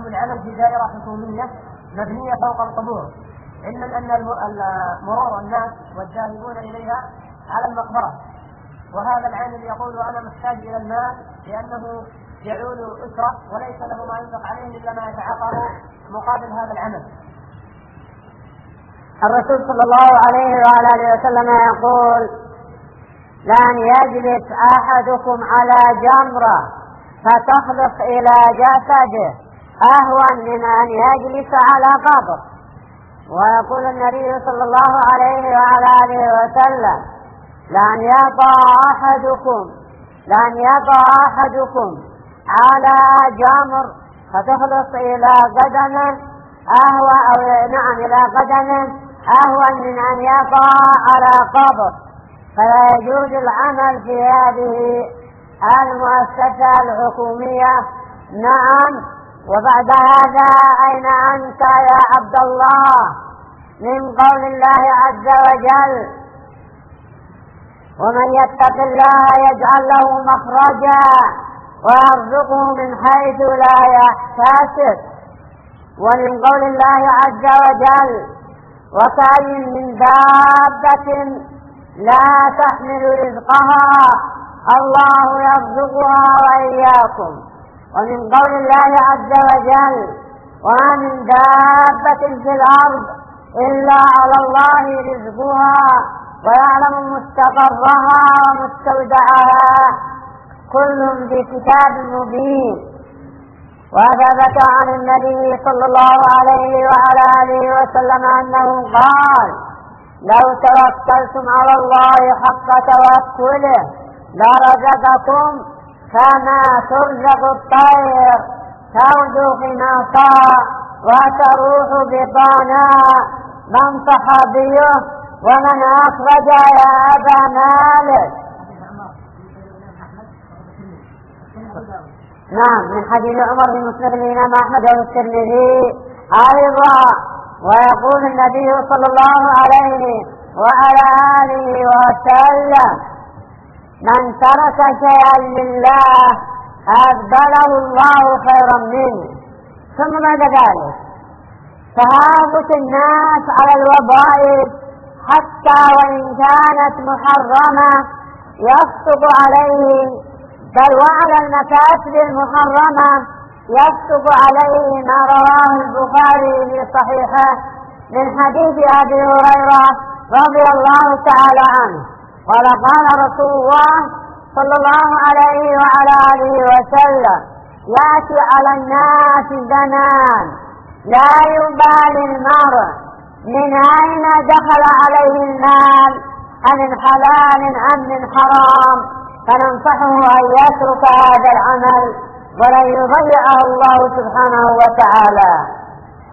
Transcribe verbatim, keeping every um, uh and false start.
العمل في دائرة حكومية مبنية فوق القبور، علما أن مرور الناس والذاهبون إليها على المقبرة، وهذا العامل يقول أنا محتاج إلى المال لأنه يعول أسرة وليس له ما ينفق عليه إلا ما يتعاطاه مقابل هذا العمل. الرسول صلى الله عليه وعلى آله وسلم يقول: لن يجلس أحدكم على جمرة فتخلص إلى جسده أهون من أن يجلس على قبر. ويقول النبي صلى الله عليه وعلى آله وسلم: لن يضع أحدكم لن يضع أحدكم على جمر فتخلص إلى قدمه أهون أو نعم إلى قدمه أهون من أن يضع على قبر. فلا يجوز العمل في هذه المؤسسة الحكومية. نعم. وبعد هذا أين أنت يا عبد الله من قول الله عز وجل: ومن يتق الله يجعل له مخرجا ويرزقه من حيث لا يحتسب. ومن قول الله عز وجل: وكأي من دابة لا تحمل رزقها الله يرزقها وإياكم. ومن قول الله عز وجل: وما من دابة في الأرض إلا على الله رزقها ويعلم مستقرها ومستودعها كل في كتاب مبين. وثبت عن النبي صلى الله عليه وعلى آله وسلم أنه قال: لو توكلتم على الله حق توكله لرزقكم كما ترزق الطير تغدو خماصا وتروح بطانا. من صحابيه ومن أخرج يا أبا مالك؟ نعم، من حديث عمر بن مسلم الإمام أحمد والترمذي أيضا. ويقول النبي صلى الله عليه وعلى آله وسلم: من ترك شيئا لله أبدله الله خيرا منه. ثم بعد ذلك تهافت الناس على الوظائف حتى وإن كانت محرمة يصدق عليه، بل وعلى المكاسب المحرمة يصدق عليه ما رواه البخاري في صحيحه من حديث أبي هريرة رضي الله تعالى عنه قال: قال رسول الله صلى الله عليه وعلى آله وسلم: يأتي على الناس زمان لا يبالي المرء من أين دخل عليه المال، أمن حلال أم من حرام، فننصحه أن يترك هذا العمل ولن يضيعه الله سبحانه وتعالى.